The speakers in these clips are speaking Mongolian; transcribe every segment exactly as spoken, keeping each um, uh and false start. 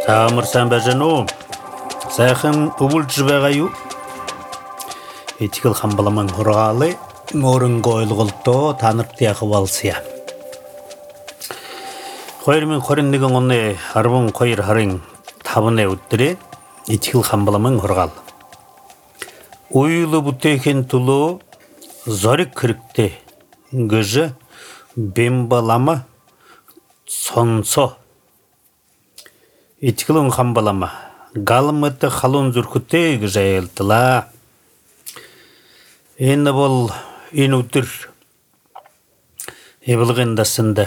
Саамырсан бажану сайхан өвөлж байгаа юу? Итгэл хамбаламан хургаалы мөрөнгө ойлголтоо та нарт яхавалсая. хоёр мың двадцать нэг оны twelve сарын тавны өдрөө итгэл хамбаламан хургаал. Уйлу бүтээхэн төлөө зориг хэрэгтэй гэж бимбалама сонсо. Итгэл хамбалама галмат халуун зүрхтэй гэж айлтлаа. Энэ бол энэ өдөр эвлэгэн дасанд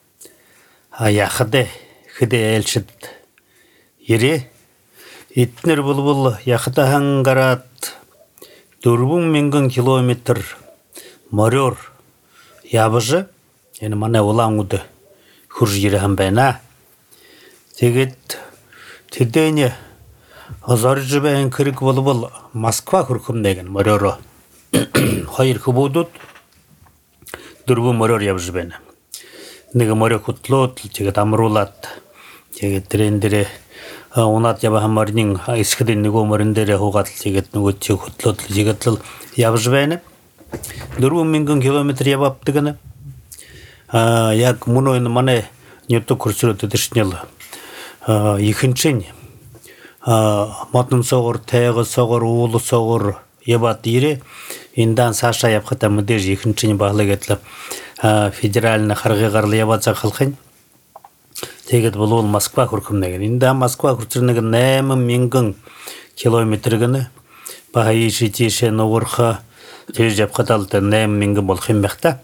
аяхад хэдэ ээлшид ирээ. Эднэр булбул яхада хангараад дөрвөн мянган километр морёр явж энэ манай улаан үд хурж ирэх байна. Тэгээд тэдэний зорж байна хэрэг болбол Москва хүрхэн нэгэн морёро хоёр хөвөдөд дөрвөн морёр явж байна. Нэг морё хөтлөөд тэгээд амруулаад тэгээд тэрэн дээрээ унаад явахан морнин эсхэдэн нөгөө морин дээрээ хуугаад тэгээд нөгөө чи хөтлөөд тэгээд л явж байна. дөрвөн мянган километр явапдаг гэнэ. А яг мөн энэ манай нюту курсрот дэшнэл ихэнчин модон согор тайга согор уул согор яваад ирээ. Индан саша явхата мэдээж ихэнчин баглагэтлээ федеральны харгыгаар л яваад захалхын. Тэгээд болвол Москва хүрхэн нэг. Инда Москва хүрчрэнэг eight мянган километр гэнэ. Баайши тийшээ нуурха тэр явхаталд eight мянган болох юм байх та.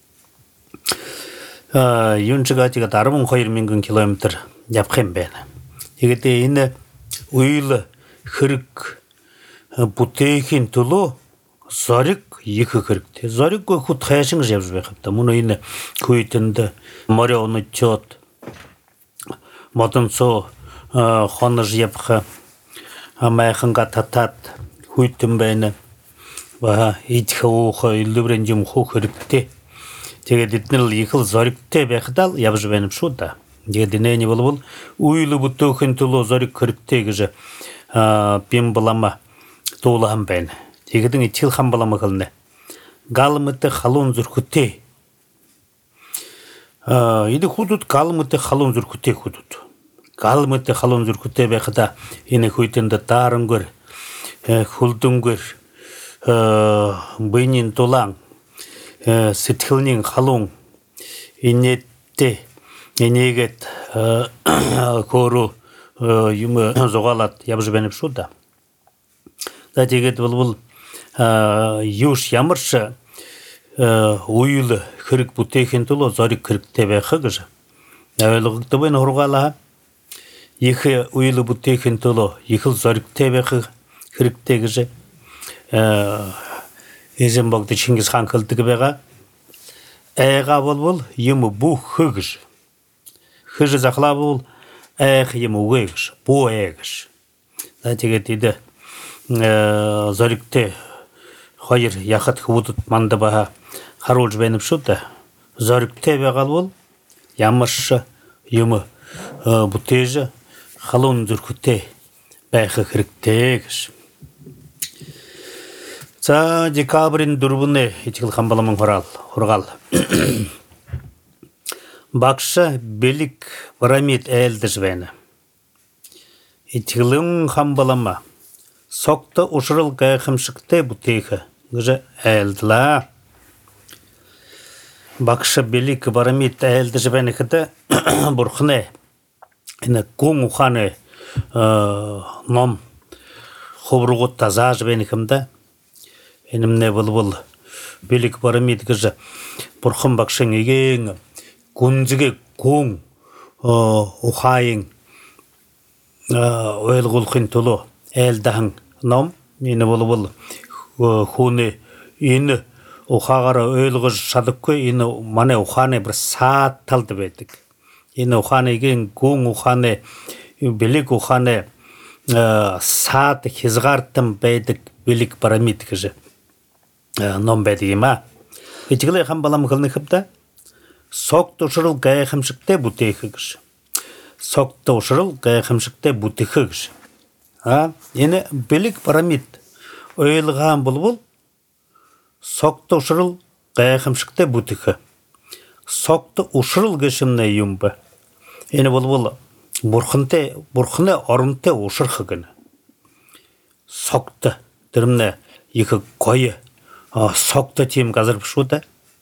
А юунчгатига twelve мянган километр явах юм байна. Тэгээд энэ уйл хэрэг бүтээхийн төлөө зориг их хэрэгтэй. Зориг хут хайшин явж байх та. Мөн энэ күйтэнд море оночод модонцо хонож явах амайханга татат хүйтэн байна. Ба идхөөх илүүрэн юм хөөх хэрэгтэй. Тэгээд эднэр л их л зоригтой байхдаа явж байна шүү да. Тэгээд нээний болвол уйл бүтээхэн төлөө зориг хэрэгтэй гэж бимбалама туулахан байна. Тэгээд итгэл хамбалама хэлнэ. Галмат халуун зүрхтэй. А эд худууд галмат халуун зүрхтэй худууд. Галмат халуун зүрхтэй байхдаа энэ хүйтэнд даарангөр хөлдөнгөр бинин тулан сэтгэлний халуун инээдтэй энийгэт хөөрө юм зогалаад явж байна шүү да. Тэгээд болвол юуш ямарч уйл хэрэг бүтээхэн төлөө зориг хэрэгтэй байх гэж ойлгогддог байна хургаалаа. Их уйл бүтээхэн төлөө их л зоригтой байх хэрэгтэй гэж эзэн богд Чингис хаан хэлдэг байгаа. Айга болвол юм бүх гэж. Хэж захлаавал айх юм үгүй гэж. Буу ай гэж. Тэгээд иде зоригтой хоёр яхад хөвдөд манда баха харуулж байна шүү дээ. Зоригтой байгаа бол ямарш юм бүтээж халуун зүрхтэй байх хэрэгтэй гэж. За декабрийн дөрвөн итгэл хамбаламан хургаал. Багш бэлэг пирамид айлдаж байна. Итгэл хамбалама согт ушрал гайхамшигтай бүтээх гэж айлдлаа. Багш бэлэг пирамид айлдаж байна гэдэг бурхны энэ гүн ухааны ном хөвргот тазааж байна хэмдэ. Энэмнэ болвол бэлэг пирамид гэж бурхан багшин игийн гүнзгий гүн ухаайн ойлгуулахын төлөө айлдахан ном энэ болвол хүүний энэ ухаагаар ойлгож чадахгүй энэ манай ухааны бүр саад талд байдаг. Энэ ухааныгийн гүн ухааны бэлэг ухааны саад хязгаартан байдаг бэлэг пирамид гэж ном байдаг юм а. Итгэл хамбалам хэлнэ хэвдэ сог тушрал гайхамшигтай бүтээх гэж. сокты ушырыл гайхымшыкте бутыхы кыж. А, ені білік пирамид ойылған бұл-бұл сокты ушырыл гайхымшыкте бутыхы. Сокты ушырыл кышымна юмбы. Ені бұл-бұл бұрхынте, бұрхыне орынте ушырхы гыны. Сокты, дірімне екі қойы, сокты тем қазір пішуді.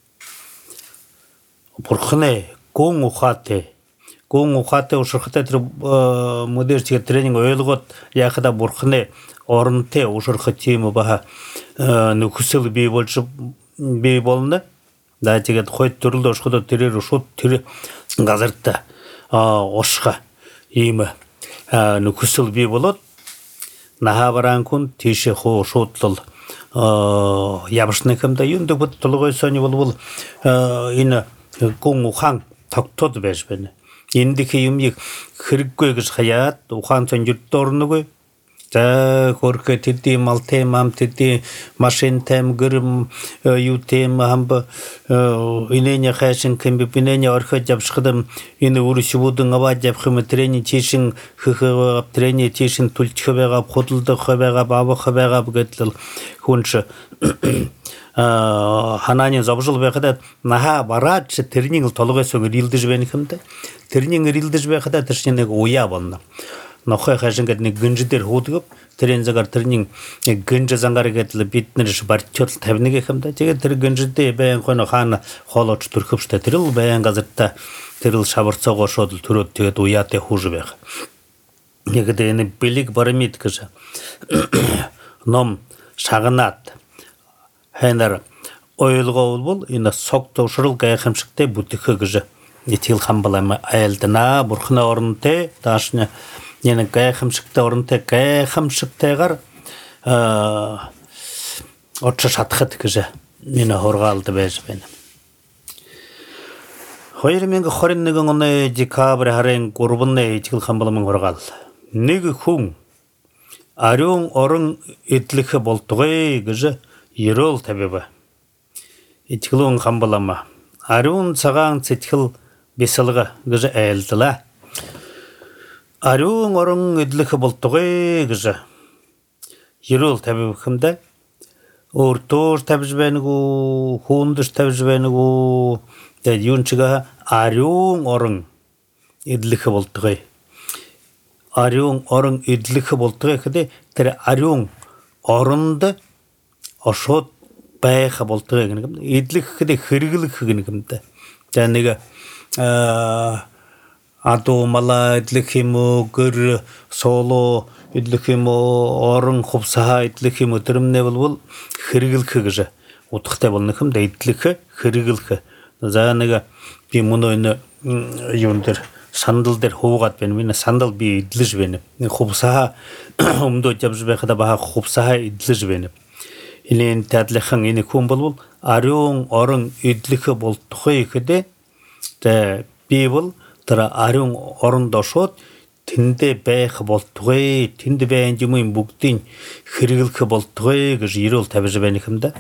Бұрхыне коң ұқаты, коң ұқаты ушырхыте мөдерчіге тренинг өйліғыт, яқыда бұрхыне орынте ушырхы темі баға нүкісілі бей болшы бей болынды. Да тегет қойт түрілді ұшқыда түрер ұшқыд түрі қазірді ұшқа емі нүкісілі бей болыд. Наға баран күн теші қо шотлыл ябышны кімді үйінді бұд тұлы қой соны бұл бұл ені көң ұқан тоқтоды бәжбені. Енді кейім ек кірік көйгіз қаят, ұқан сон жүртті орны көй. Да көркі тетті, мал тем, ам тетті, машин тем, гірім, ю тем, амбы, инене қайшын кімбіп, инене орқа жапшықыдым, ені ұрысы бұдың ава жапқымы трені тешін, хықығап, трені тешін түлт қыбеғап, қотылды қыбеғап, абы қыбеғап көтіліл. Хүнші, хананин забжыл бәқіда, наға барадшы тренинг толығы соң рилді жібені кімді? Тренинг рилді жібәқіда тіршінегі оя болны. Нохай хажынгат не гынжидер ходгып, трензагар тренинг гынжа зангары кетілі бетнеріш бар чөтл табынеге кімді. Теге тірі гынжиде бәйін қойны қаны қолаушы түркіпшті тіріл, бәйін қазыртта тіріл шабыртса қошодыл түрет тегет уяте хужы бәқ. Негіде ені білік барамид кіжі. Ном шағынат. Хәйнар ойлға ол бол, ені соқты ұшырыл ғайқымшықте бұтықы кіжі. Етел қамбалама айылдына, бұрқына орынте, дашыны Нені гайхымшыкты орынты гайхымшыктайғар отшы шатқыт кіжі. Мені хорға алды бәжі бәні. Хойыр менгі хориннігін оны декабрь харен ғұрбынны етіл қамбаламын хорға алды. Негі хүн арюң орын етлікі болтығы кіжі ерол табебі. Етілуын қамбалама. Арюң саған цетіл бесілігі кіжі әйілділа. Арюң орын едлікі болтығы кіжі. Ерол табебі кімді? Ортор табжбәнігу, хундыш табжбәнігу, юнчыға арюң орын едлікі болтығы. Арюң орын едлікі болтығы кіде, тәрі арюң орынды ошот бәйіқі болтығы кімді. Едлікі кіде хыргылық кімді. Жәнегі Адумала идлихиму гыр соло идлихиму орын хупсаха идлихиму түрімне бұл хыргылқы кіжі. Утықта болнықым да идлихі хыргылқы. Зағаныға би мұны өйні юндыр сандылдыр хуғат бені. Мені сандыл би идліж бені. Хупсаха умды өтеп бәқіда баға хупсаха идліж бені. Илен тәдліқің ені күн бұл арюң орын идлихі болтықы екіде би бұл Тара арюң орында шот, тінде бәйқі болтығы, тінде бәйін жемейін бүктін хырғылқы болтығы, кіжі ерол тәбіжі бәйін кімді.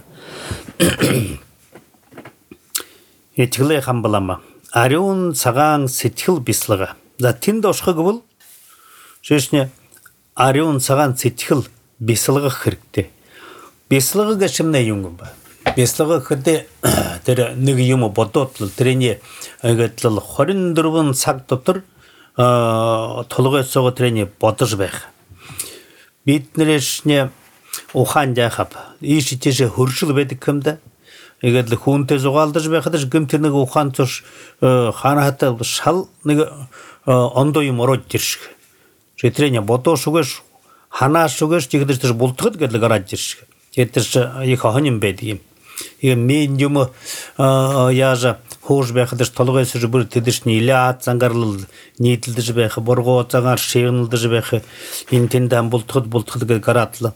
Етігілі қамбалама. Арюң саған сетіл бесіліға. За тінде ұшқы бұл, жешіне арюң саған сетіл бесіліға қырықты. Бесіліға кәшімне юңгім ба. Беслығы күрде тірі нүгі юмы бодотлы, тірене өйгетлі хорин дұрбын сақ тұтыр, толығы соғы тірене бодыж бәқ. Бетнерешіне ухан жақап, еші теші хүршіл бәді кімді, өйгетлі хуын тез оғалдыж бәқыдыш, гімтірнігі ухан тұш қаны хатты шал нүгі ондойым ород дершік. Жетірене бодо шуғыш, хана шуғыш, дегідіш бұлтығыд кәдлі қарад дершік. Жетіш екі ханым бәдейім. Мен юмы яжа хош бәқідіш толығы сөжі бір тедішні илі ат заңғарлыл нейтілді жібәқі, борғы от заңғар шеғынылды жібәқі, интенден бұлтығыд бұлтығыд қаратылы.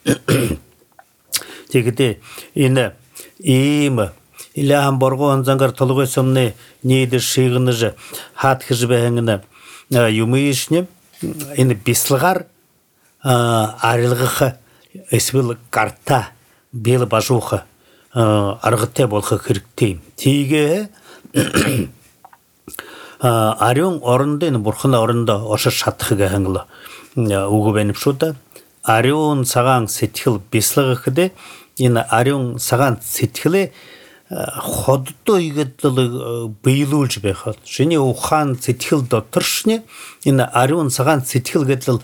Тегіде, ені, емі, илі ам борғы от заңғар толығы сөміне нейді шеғыны жы, хатқы жібәқіні юмы ешіне, ені бесілғар арылғықы, есбіл қарта, белі бажуқы, арғытте болқы кіріктейм. Тегі 아룡 어른데는 бурх나 어른다 어서 샷크가 한글라 우고 베닙쇼다 아룡 사강 세틸 비슬가 그데 이나 아룡 사강 세틸에 ходто 이것들 베일울ж бехат шини ухан сетилда туршни ина ариун саган сетил гэдэл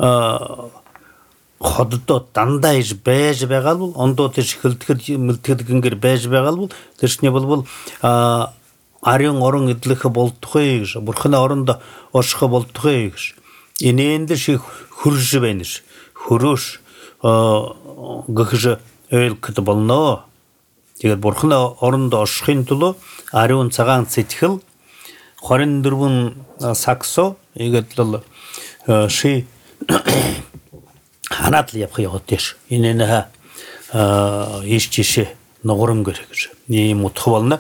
ходто дандайж байж байгаа бол ондоо тийш хөлдгөр мэлтгэдгэнгээр байж байгаа бол тэршний бол ариун орон эдлэх болдохой гэж бурхны оронд орших болдохой гэж инээнд шиг хөрж байнш хөрөш гөхж ойлгод болно. Тэгээд бурхны оронд оршихын тулд ариун цагаан сэтгэл хорин дөрвөн саксо игээд л ши ханаад л явах явдээш энэ нэ иш жишээ ногорон гэр гэж ийм утга болно.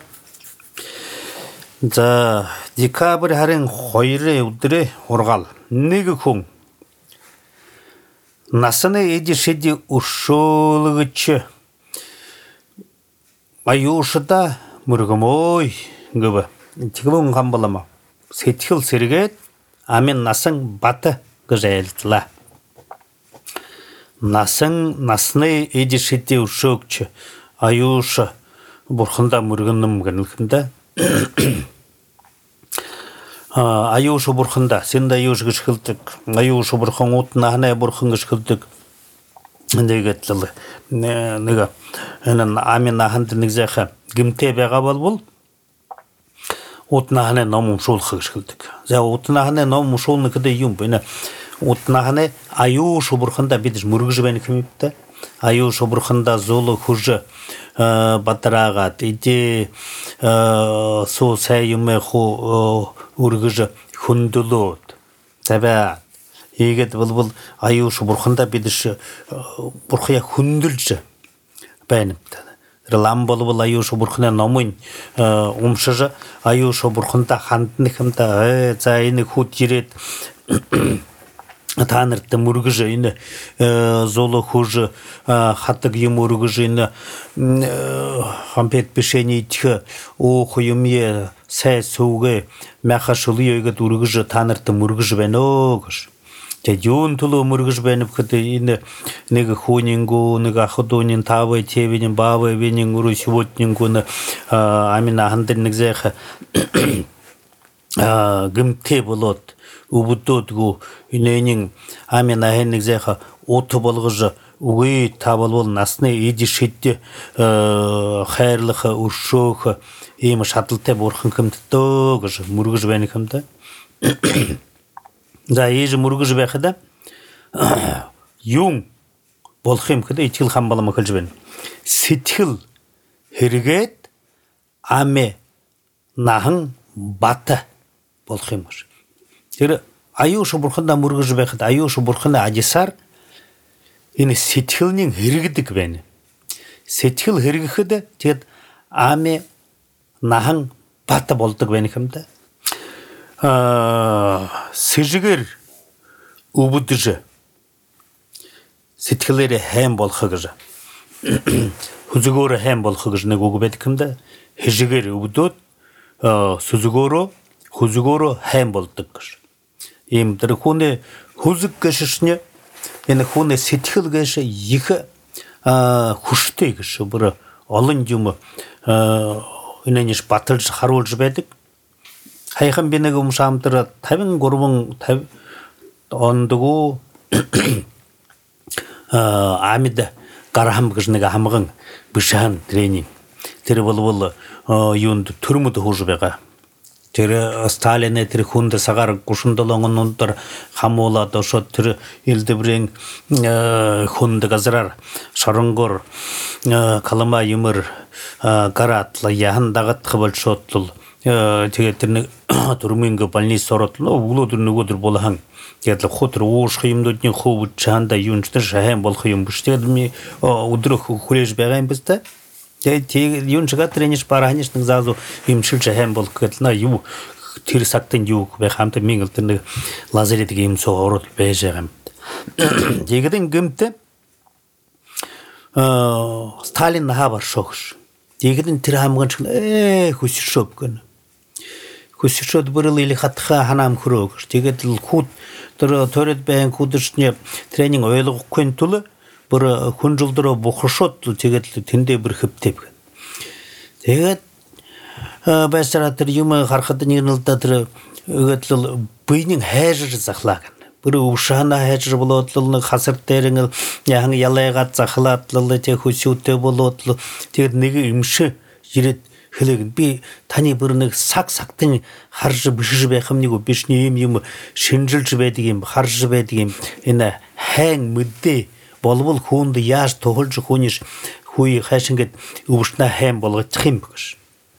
За декабрь харын хоёрын өдрөө ургаал нэг хүн насны эдишэди өршөөлгөч аюушда мөргөмөй гэв. Тэгвэн хамбалама сэтгэл сэргээд амин насан бат гэж айлтлаа. Насан насны эдишэди өршөөгч аюуш бурханда мөргөнөм гэнэлхэндэ аюуш бурханда сэнда аюуш гэж хэлдэг. Аюуш бурхан утна ханаа бурхан гэж хэлдэг. Тэгээд л нэг энэ амина ханд нэг зайха гимтэй байгаа болвол утна ханаа ном уншуулах гэж хэлдэг. За утна ханаа ном уншуулна гэдэг юм бэ нэ. Утна ханаа аюуш бурханда бид мөргөж байна хэмэвтэй. Аюуш бурханда зул хурж батраагаад иди суу сай юмэ ху үргэж хүндлөөд тавиад ийгэд бол аюуш бурханда бидш бурхя хүндэлж байна. Тэр лам бол аюуш бурхны номын умшиж аюуш бурханда ханднахымда за энэ хүд ирээд та нарт мөргөж энэ золо хурж хатаг юм өргөж энэ хампет бишэний тх ох юмье сай сүгэ мяхашулый гэд өргөж та нарт мөргөж байна оо гэж. Тэгээд юун төлөө мөргөж байна гэхэд энэ нэг хүүнингүү нэг ахдуунин тавай тевинин баавай винин үрү сивотнингүү амина хандан нэг зайх гэмтэй болоод убуддодгүү инэнин амина хэн нэг зайх ут болгож үгүй та болвол насны эдишэд хайрлах өршөөх ийм шадалтай бурхан хэмтдөө гэж мөргөж байна хэмтэ. За ээж мөргөж байхад юм болох юм гэдэг итгэл хамбалам хэлж байна. Сэтгэл хэрэгэд аме нахан бат болох юм байна. Тэр аюуш бурханда мөргөж байхад аюуш бурханы ажисаар энэ сэтгэлний хэрэгдэг байна. Сэтгэл хэрэгэхэд тэгэд аме нахан бат болдог байна хэмтэй. Сэжгэр өвдөж сэтгэлээр хайм болох гэж хүзгөөр хайм болох гэж нэг үг байдаг юм да. Хэжгээр өвдөд сүзгөөрөө хүзгөөрөө хайм болдог гэж. Ийм тэр хүнээ хүзг гэшшне энэ хүнээ сэтгэл гэш их хүштэй гэж бүр олон юм энэний баталж харуулж байдаг. Хайхан би нэг умшаамтар тавин гурван тав ондгоо амид гарахам гэж нэг хамган бишхан тренинг тэр болвол юунд төрмөд хурж байгаа. Тэр Сталин тэр хүнд сагаар гушундолон өндөр хамуулаад ошот тэр элдбрийн хүнд газраар шоронгор калама юмэр гараатла яхан дагатх болшотлол тэгээд тэр нэг төрминг больниц ороод өглөөдөр нөгөөдөр булхан тэгээд хутр уушх юмдны хөвд чанда юунчтэр шахан болох юм биш тэгээд ми өдрөх хүрээж байгаа юм биш та тэгээд юун чига трениж парахниш нэг заазу имшил шахан болох гэдэг на юу тэр сактын юу байх хамт мингэл тэр нэг лазерит юм соо ороод байж байгаа юм тэгээд гэмтэ Сталин хабар шогш тэгээд тэр хамгаан э хүсшөг гэн хүсчод бүрэл или хатха ханам хөрөөгш. Тэгээд л хүүд тэр төрөд байн хүүдшний тренинг ойлгохгүй тул бүр хүн жолдороо бухаршууд тэгээд л тэндээ бүр хөвтэв. Тэгээд байсараа тэр юм харахад нэг нь л да тэр өгөөд л бийний хайр захлаа гэн. Бүр ушаана хайр болоод л нэг хасар дээр нь яхан ялайгаад захлаад л тэг хүсүүтэй болоод л тэгээд нэг имшээ ирээд хэлэг би таны бүр нэг саг сагтын харж бишж байх юм нэг биш юм юм шинжилж байдаг юм харж байдаг юм энэ хайн мэдээ болвол хүнд яаж тохолж хүнийш хүй хайшингэд өвчнө хайм болгочих юм гэж.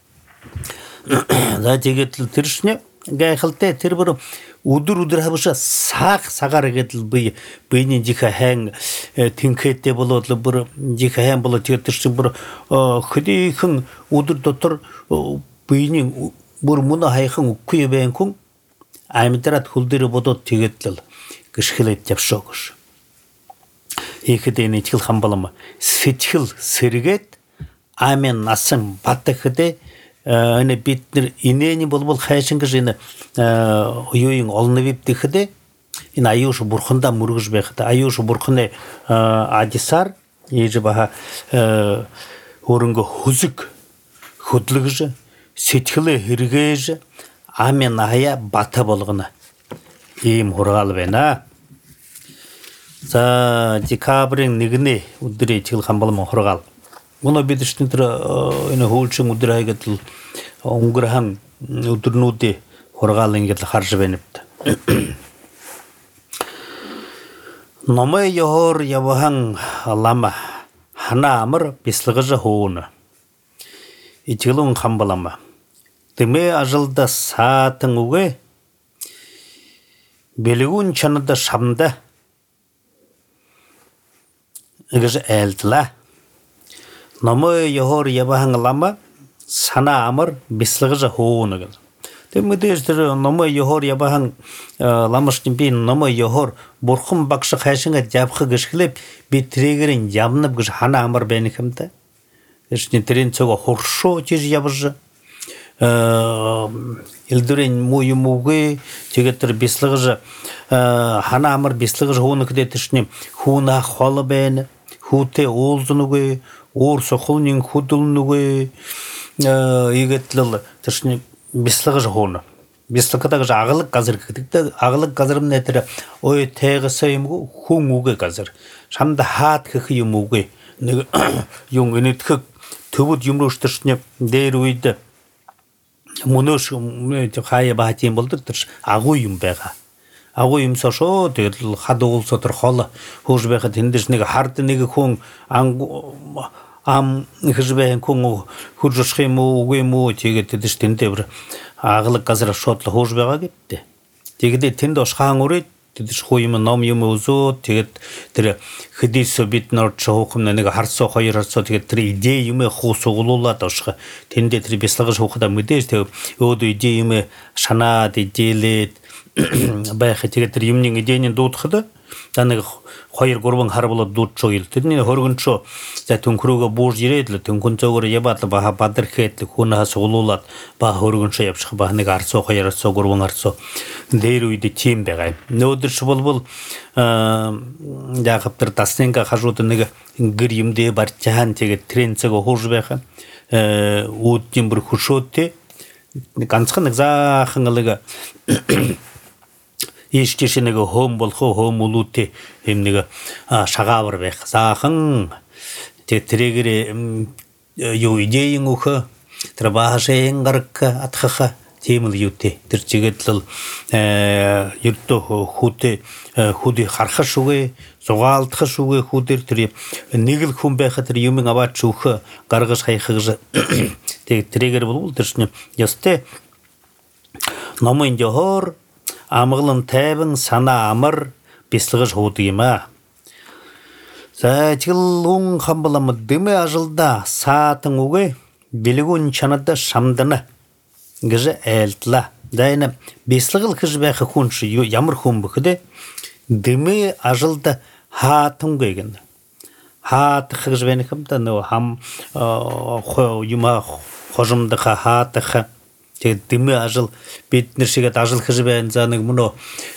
За тэгээд л тэршнэ гайхалтай тэр бүр өдөр өдөр хавша саг сагаар гэдэл би биений жиха хайн тинхэтэ болоод л бүр жиха хайн болоод тэр чинь бүр хөдийхэн өдөр дотор биений бүр мөн хайхан үгүй байх хүн амьдраад хөл дээр бодоод тэгээд л гიშгэлээд явшоо гэж. Ихэдэ нэтгэл хамбалам сэтгэл сэргээд амин насан батхэдэ энэ бид нар инээний болбол хайшин гэж энэ юуийн олно виптэхэдэ энэ аюуш бурхандаа мөргөж байхад аюуш бурхны адисар ээж баха хөрөнгө хүзэг хөдлөгж сэтгэлээ хэрэгэж амин хаяа бата болгоно ийм хургаал байна. За декабрын нэгний өдрийн ичгэл хамбалман хургаал. Мөн бид чинь тэр энэ хөөлшин өдөр хайгаад л өнгөрхан өдрнүүдийн хургаал ингэж харж байна. Номой ёхор явхан лама хана амар бислгэж хоон. Ичгэлэн хамбалама. Тэмээ ажалда саатан үгэ бэлгүүн чанада шамда гэж айлтла. Номой ёхор явхан лама сана амар бислгэж хоон гэж. Тэмээдээс тэр номой ёхор явхан ламашны би номой ёхор бурхан багш хайшинга явах гэшглээ би тригерин явнав гэж хана амар байна хэмтэй. Тэрний тэрийн цог хуршоо жиж явж элдүрэн муу юм үгүй тэгээд тэр бислгэж хана амар бислгэж хоон гэдэг тэрний хүүна хол байна. Хүүтэй уулзнугүй уур сохолнын хөдөлнүгүй игэтлэл тэршний бислгэж хоон. Бислгдэг гэж аглаг газар гэдэг. Аглаг газар нь тэр ой тэгэсэ юм хүн үгүй газар. Шамда хаад гэх юм үгүй. Нэг юм энэтхэг төвд юм руу тэршний дээр үед мөнөш хаяа баат юм болдог тэр агуу юм байгаа. Агуу юм сошоо тэгэл хад уулсо тэр хол хөөж байхад тэндээс нэг хард нэг хүн ам хэжбэн хүн хуржих юм уу үгүй юм уу тэгээд тэдэс тэндээ бүр аглаг газар шодло хөөж байгаа гэдэг. Тэгээд тэнд ушхан үрээд тэдэс хуу юм ном юм өзөө тэгээд тэр хэдийс бид нар чоохом нэг харсоо хоёр харсоо тэгээд тэр идей юм хуус угуулаад ушха тэндээ тэр бислгаж хуухада мэдээж тэг өөдөө идей юм шанаад идейлээд байхад тэгээд тэр юмны идейний дуудахад та нэг хоёр гурван хар болоод дуудчихо ил тэрний хөргөнчөө за түнхрөөгө буурж ирээд л түнхэн зөөгөр яваад баха бадархэд хүнээс угуулаад ба хөргөнчөө явчих ба нэг арцоо хоёр арцоо гурван арцоо дээр үед тим байгаа юм. Нөөдөрч болбол яг тэр таснинга хажууд нэг гэр юмдээ барчаан тэгээд тренцэг хурж байхаа үүдийн бүр хөшөөтэй ганцхан нэг заахан нэг ишчиш нэг хоом болох хоом улуутэй юм нэг шагаавар байх. Заахан тэг тригэр юу идеийн өөх тэр баашийн гарк атхах тийм л юутэй. Тэр чигэд л ердөө хүүтэй хүүди харах шүгэ зугаалдах шүгэ хүүдэр тэр нэг л хүн байхад тэр юм аваач өөх гаргаж хайхаж тэг тригэр бол тэршний ястэй номын жохор амглан тайван санаа амар бислгэж хуудаг юм аа. За ичгэлэн хамбалам дэмэ ажалда саатан үгэ бэлгүүн чанада шамдана гэж айлтла. Дайна бислгэл гэж байх хүн чи ямар хүн бөхдэ дэмэ ажалда хаатан гэгэн. Хаатах гэж байна хэмтэ нөө хам юма хожимдах хаатах 제가 뜸에 아실 빛ner시가 아실 хжбен занык муно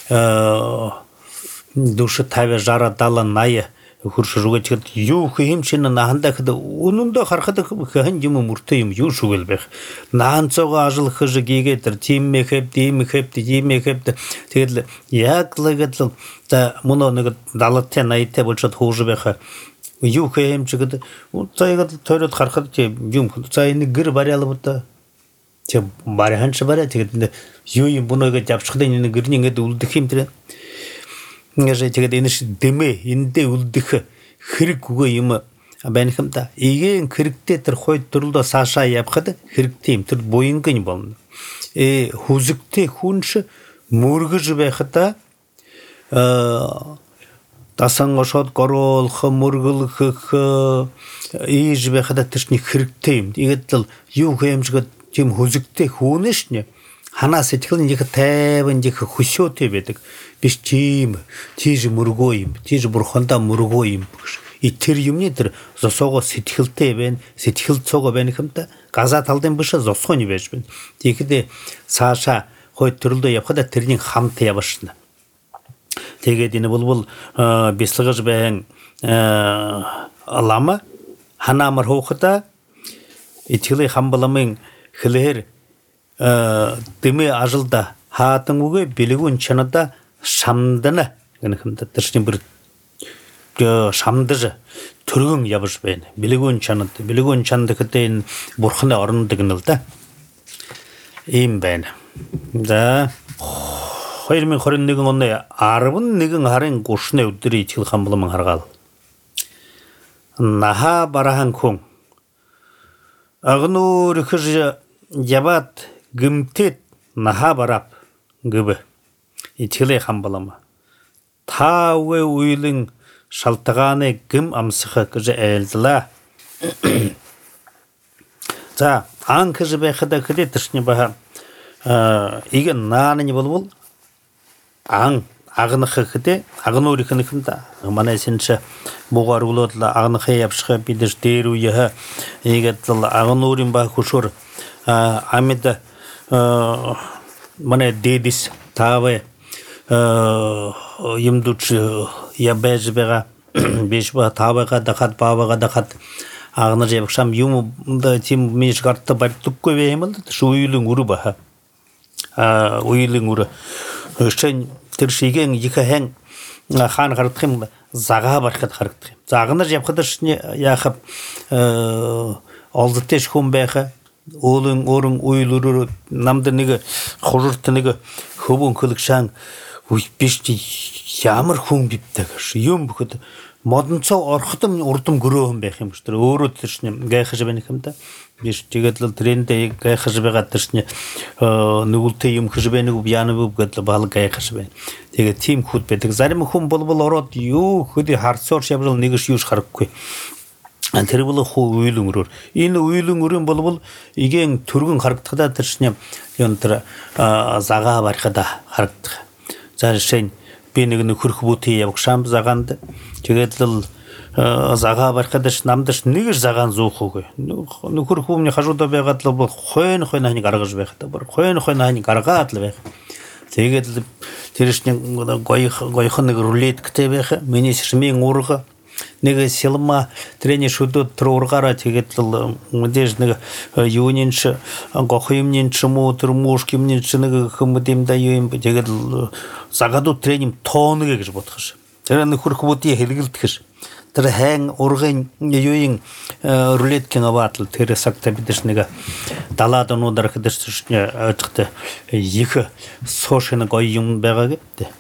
душа таве жара дала ная хуршуга чет ю химшина наханда хда унунда хархада хан юм муртайм ю шугелбех наанцога ажил хжы гегетер тимме хеп тимме хеп тимме хеп тэгэл яклагатл да муно нэг далатте найтте болчот хужбеха ю хем чигд утайга төрөт хархад юм цайны гыр барялыбыта че барянч баря тэгээд ю юм мунога жавчхдаг нэг гэрнийгээд үлдэх юм тэр Nga тэгээд энэ шиг дэмэ эндээ үлдэх хэрэг үгүй юм байна хэм та. Игийн хэрэгтэй тэр хойд төрлөө саашаа явхад хэрэгтэй юм тэр буянгын болно. Э хүзэгтэй хүнш мөргөж байхад а тасан гошод гороолох мөргөлөх ийж байхад тэрчний хэрэгтэй юм. Тэгээд л юу хэмжгээд тийм хүзэгтэй хүнш нэ ханаа сэтгэл нэг тайван жих хөшөөтэй байдаг. Биш тийм тийж мөргөө юм. Тийж бурхандаа мөргөө юм. И тэр юмны тэр зосоогоо сэтгэлтэй байна. Сэтгэл цоогоо байна хэмтэй. Газа талдын биш зосгооны байж байна. Тэгэхдээ цаашаа хойд төрлөө явхад тэрний хамт явашна. Тэгээд энэ бол бислэгж байн лама ханамар хоохта итгэлээ хамбаламын хэлээр дэмэ ажилда хаатан үгээ бэлгүүн чанада шамдана гэнэ хэмтэ тэрчний бүр шамдаж төргөн явж байна. Бэлгүүн чанад бэлгүүн чанд гэдэг энэ бурхны орнод гэнэ л да. Ийм байна. За хоёр мянга хорин нэгэн оны арван нэгэн харын гушны өдрийн итгэл хамбалан харгаал. Наха барахан хүн агнуур хэж ябат гэмтэд наха барап гэбэ итгэлээ хамбалама таавэ уйлын шалтгааны гэм амсах гэж айлдлаа. За ан гэж байхад хэдэ тэрчний баха ийг нааны болвол ан агнах хэдэ агнуур ихнэхэнд манай сэнч бугаар улууд агнах явших бидэр дээр үе ийгэд агнуурын ба хөшөр амид манай дэдис таавэ юмдуч ябэж бага биш ба таавага дахат баавага дахат агнаж явшам юм да тим миш гарта бартукгүй вэмэл шуйлын үрү ба а уйлын үрү шэн тэр шиген иххэн хаан гардах юм зага барахад харагдах юм. Загнаж явхад шний яхав олдтой хүн байха Олын орын уйлурur намда нэг хурурт нэг хөвөн хөлгшан бишти ямар хүн бивдэг юм бөхөд модонцоо орхотом урдам гөрөөөн байх юм шүү дээ. Өөрөө тэршний гайхаж байна юм да. Биш тэгээд л трендээ гайхаж байгаа тэршний нүгэлтэй юм хэж байна уу яана уу гэдэл бал гайхаж байна. Тэгээд тийм хүд байдаг. Зарим хүн болбол ороод юу хөдий харцоор шаврал нэгш юуш харахгүй. Тэр бол хуу уйлын өрөөр. Энэ уйлын өрөн болбол игийн төргөн харагдахад тэршний юм тэр зага барихад харагдах. За шин би нэг нөхөрх бүти явгшам заганд тэгээд л зага барихад намдаш нэг заган зүүхүүгээ. Нөхөр хүмүүний хажуудаа байгаад л хойно хойно хань гаргаж байх та бүр хойно хойно хань гаргаад л байх. Тэгээд тэршний гоёх гоёхон нэг рулетктэй байх. Миний шимийн уурга нэг сэлма тренер шүдүүд трургаараа тэгээд л мэдээж нэг юунинч гохимнин ч муу тэр мушкимнин ч нэг хүмүүдэм да юм тэгээд л загадуу тренинг тооныг гэж бодох ш. Тэр нөхөр хүмүүдий хэлгэлдэх ш. Тэр хэн ургын юуин рулеткийн аваатл тэр сагта бидэрч нэг далаад өнөдөр хэдэрч ажигтай их сошин гоё юм байгаа гэдэг.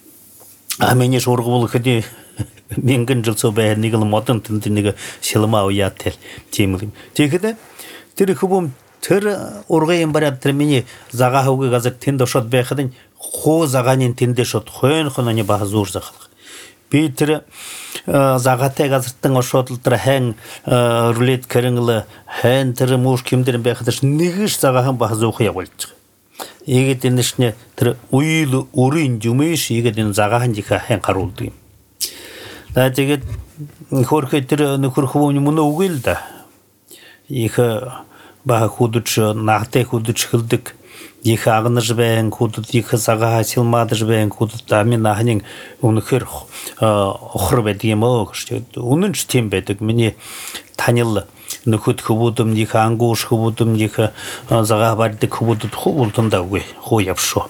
А миний шургуул хэдий Мингэн жил бай нэг л модон тэнд нэг шилмаа уяатэл тийм юм. Тэгэхэд тэр хөвөм тэр ургын бараб тэр миний зага хөвгө газар тэнд ошод байхад хоо загааны тэндэ шот хойн хононы ба зур захах. Би тэр загатай газартан ошод тэр хэн рулет кэрэнгл хэн тэр мууш кимдэр байхад нэгш загахан ба зух явуулж. Ийгэд энэшне тэр уйл өрийн юмэш ийгэд энэ загахан жиха хэн гаруулдаг юм. Да тэгээд хөрхө тэр нөхөр хүмүүний мөн үгүй л да. Их баха худучу нахте худуч хылдык их агнаж бен худут их сага силмадж бен худут амин ахнин унхэр охрбе димо гште унын чтембедик мини танил нөхөд хөвөдөм их ангууш хөвөдөм их зага бардык хөвөдөд хөвөлтөндө үгүй хооявшо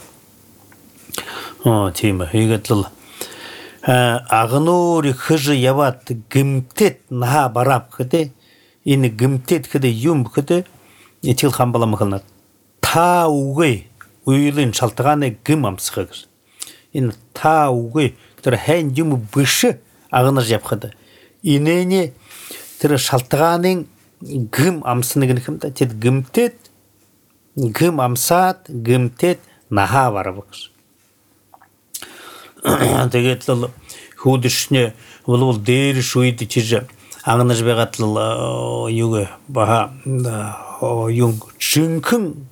о тийм игэтэл агнуур хыжы яват гимтет на барап хэдэ ин гимтет хэдэ юм хэдэ итил хамбалам хылнат та үгүй уйлын шалтгааны гим амсхаг ин та үгүй тэр хэн юм биш агнаж явхад инэний тэр шалтгааны гим амсны гэнхэмдэ тэд гимтет гим амсаад гимтет наха барабгш тэгээд л хүүдшне бол дээр шүйд чиж агнаж байгатл юг баха юг шинхэн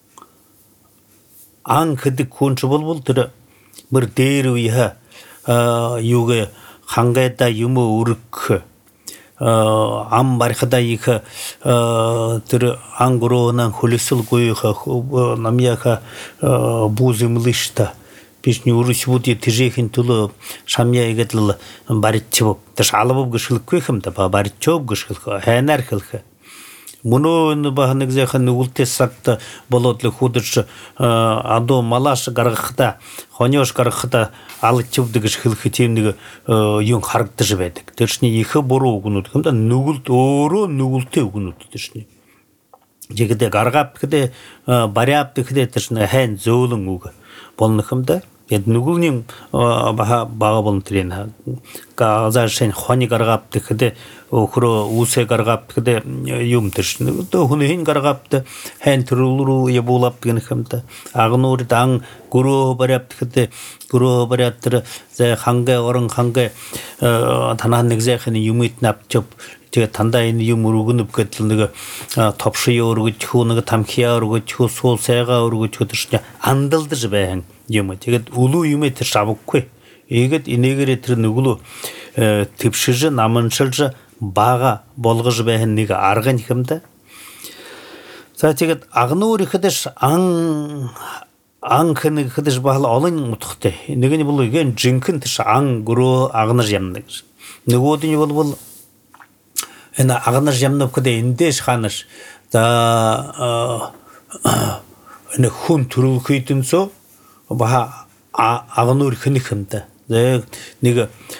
ан хэдэг хүнч бол тэр мөр дээр үе юг хангайда юм өрөх ам бархада их тэр ангуронан хөлөсөлгүй намяха бузымлышта пишни урысвуди тижехин тулу шамья игэдл баритчб тэш албоб гышылгүй хэмдэ ба баритчоб гышылх хайнар хылх мунун бахныг зэхэн үлтэ сакта болодлы худыш адо малаш гаргахта хонёш гаргахта алчбдаг гышылх тимнэг юн харагдаж байдаг тэршний их буруу үгнүүд хэмдэ нүгэлт өөрөө нүгэлтэй үгнүүд тэршний жигдэ гаргап гэдэг баряап гэдэг тэршний хайн зөөлөн үг болно хэмдэ Эд нүгүлнийн бага бага болон тэрэн газашин хони гаргап тэгэхдээ өхрөө үсэ гаргап тэгэхдээ юм тэршин тө хүн хин гаргап хэн төрөлрүү ябуулап гэнхэмдэ агнуур дан гөрөө барап тэгэхдээ гөрөө барап тэр зэ хангэ орон хангэ танаа нэг зэхэн юмит напчоп тэгээ тандаа энэ юм өргөнөв гэдэл нэг товши өргөж хүү нэг тамхиа өргөж хүү суул сайгаа өргөж хөдөрч андалдаж байна юм тэгээд улуу юм тэр шавгүй ийгэд энэгээрээ тэр нүглөө твшиж наманшилж бага болгож байна нэг арга хэмдэ за тэгээд агнуур ихэдэш ан ан хэнэг хэдэш бахал олон мутхтай нэг нь бол igen жинхэн тэр ан гөрөө агнаж ямна гэж нөгөөд нь бол энэ агнаж ямна гэдэг эндээс ханаш за энэ хүн төрөлхийдэнсөө баха агнуур хэнэхэмдэ нэг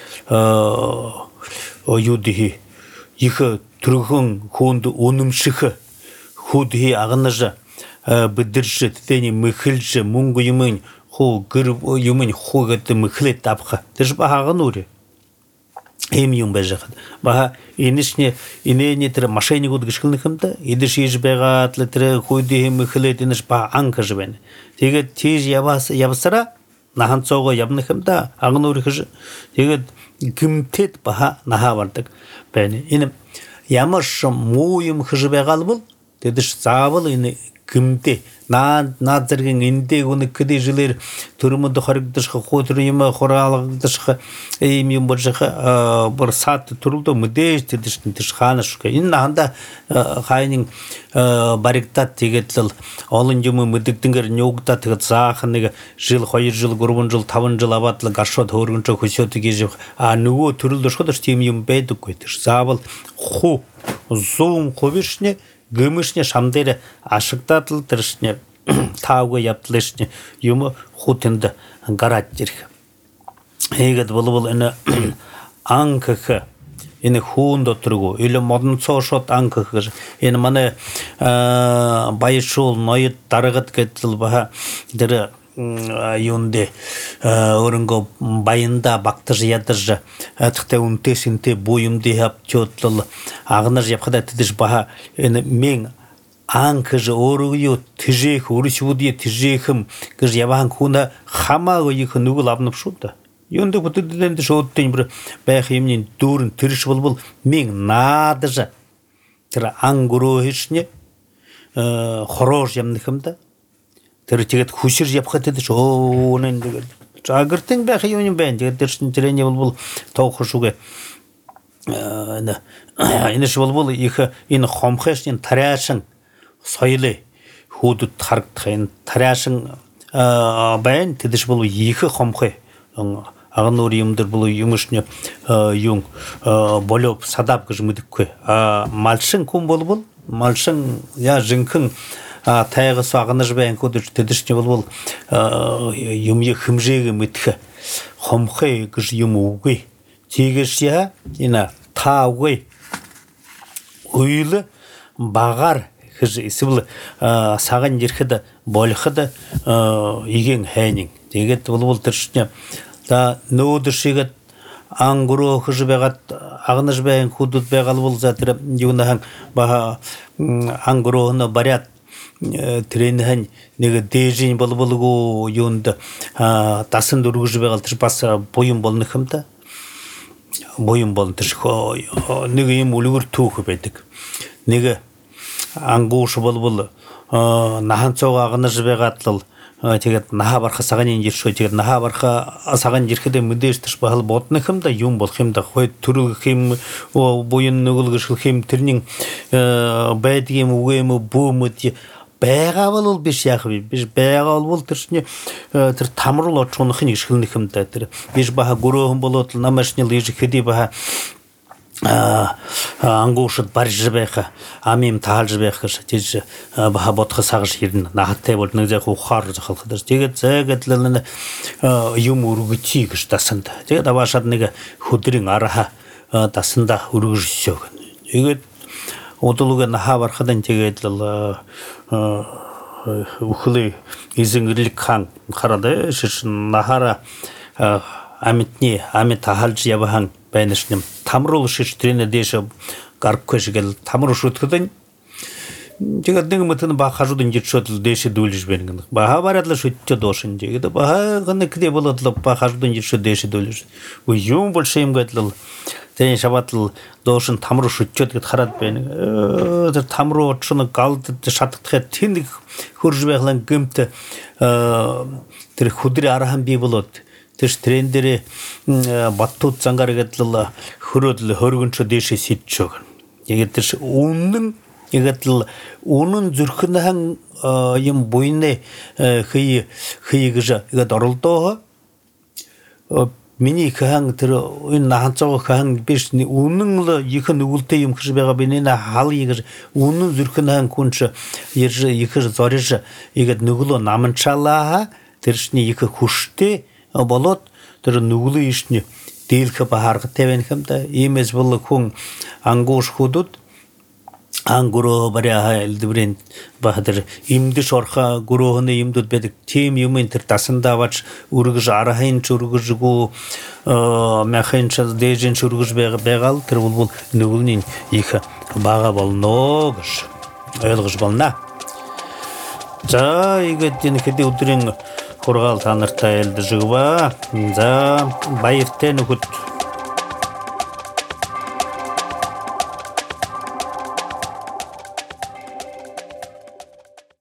оюдихи их төргөн хүнд үнэмших хүдхи агнаж бидэрш тэний мэхэлж мөнгө юмын хуу гэр юмын хуу гэдэг мэхлэт тавха тэр баха агнуур эм юм бажах баха инэшне инэний тэр машинигуд гიშгэлнэхэмдэ эдэш иж байгаад л тэр хүдхи мэхлэт инэш ба анкаж байна тэгээд тийж яваас явсараа наханцоого явнахэмдэ агнуур хэж тэгээд гимтэд баха нахавардаг байна энэ ямар муу юм хэж байгаал бол тэдэш заавал энэ гимтэ наа наа зэргийн эндээ гүнэг гэдэг жилэр төрөмөд харагдаж хөөдөр юм хораалгадаж ийм юм божих бүр сат төрөлдөө мэдээж тэдэш тэдэш хаанаш энэ ханда хайнын баригдаад тэгээд л олон юм мэддэгдэнгээр нёгдаа тэгээд заах нэг жил хоёр жил гурван жил таван жил аваад л гаршууд хөөргөнч хөсөөд гэж а нөгөө төрөл өшгөдөж тийм юм байдаггүй тэр заавал хуу зүүн хувиршне гэмэшне шамдэр ашигдаад л тэршне таагүй явдлышне юм хутэнд гараад ирэх. Хийгээд болвол энэ анкх энэ хүн доторгүй или модон цоошот анкх энэ манай баяшул ноёд дарагад гэдэл баха тэр юунде өрөнгө баянда бактаж ядаж атхтай үнтэсинтэй буюмдэ хапчотлол агнаж явхада тэдэш баха энэ мен анкж өөрөө тэжээх өршвүди тэжээхэм гэж яваан хүнэ хамаагүй их нүгэл авнав шүү дээ юунд бүтэдэн шөөдтэй юм байх юмны дүүрэн тэрш болбол мен наадаж тэр ангөрөө хишне хороор ямнахымда тэр тэгээд хүшир явхад тэд оо нэн тэгээд жагартын байх юм байна тэгээд тэршин тэрэний болбол тоохор шүгэ энэ энэ болбол их энэ хомхешний тариашин сойлы худут харагдахын тариашин байн тэдэш бол екі хомхой агнур юмдыр бұл юмышне юм болоп садап гэж мүдікке малшын күн бол бұл малшын я жинкын тайғы сағыныш байн көдіш тэдэшне бол бұл юме хымжегі мүткі хомхой гэж юм угой тегеш я ина та угой уйлы бағар кыз исибл саган жерхеде болохеде иген хайнин дегет булбул тиршне да нодышигет ангуро хыжбегат агнышбен худут бегал бул затыр юнахан ба ангуроны барят тренхан неге дежин болбулгу юнда тасын дургужбегал тирпаса боюн болны хымда боюн болны тирхо неге им улур тух бедик неге ангуш болбул наханцог агнышбегатлыл тэгээд наха барха саган инжиршөө тэгээд наха барха саган жирхэдэ мэдээш бахал бодны хэмдэ юм болох юм да хой төрөл хэм буян нүгэлгшил хэм тэрнин байдгийн үгэм бөөмөд байгаа бол биш яах вэ биш байгаа бол тэршний тэр тамрул очхонхын ишгэлнэх юм да тэр биш баха гөрөөн болоод намашны лиж хэди баха ангуушд баржбайха амим таалжбайха гэж баха бодхо сагш хэрнэ нахтай бол нэг зах ухаар захалхадэр тэгээд зайгадлал юм өргөчий гэж тасанд тэгээд авашад нэг хөдрийн араха тасанда өргөжсөө тэгээд удалуга наха бархадан тэгээд л ухлы изэнгэрlik хан харада шиш нахара амитни амит таалж явахан байнашним тамрул шиш тренер дэшэ гаркэшгэл тамру шүтгэдэн тэгээд нэг мэтэн бахажудын жичшөдл дэшэ дүүлж бэнгэн баха барадлаа шүтчэ доошин тэгээд баха гэнэ кдэ болодлоо бахажудын жичшө дэшэ дүүлж уу юм больше им гэтлэл тэн шабатл доошин тамру шүтчөд гэд хараад байна тэр тамру очны галд шатгахад тэнд хөрж байглан гэмт тэр хүдрэ арахан би болоод тэр трендэрэ баттууд зангаар гэтэл хөрөдл хөргөнчө дэшэ сидчөг. Яг тэр үнэн яг үнэн зүрхнэхэн юм буйны хий хий гэж яг оролдоо миний хан тэр энэ наханцоо хан биш үнэн л их нүгэлтэй юм гэж байгаа би нэ хал яг үнэн зүрхнэхэн күнч ер их зорж яг нүглөө наманчалаа тэршний их хүштэй болоод тэр нүглээ ишний дийлхэ бахаргатай байна хэмдэ иймээс бол хүн ангууш худууд ангуро бариа элдбрэн бахадэр имдэш орха гурооны имдүүд байдаг тийм юм энэ тэр тасандаа авч үргэж арахын ч үргэжгүй мяхын ч дэжин ч үргэж байгаал тэр бол нүглний их бага болно гэж ойлгож байна. За игээд энэ хэдий өдрийн хургаал та нартай ээлдэж өгваа. За баяртай нөхөд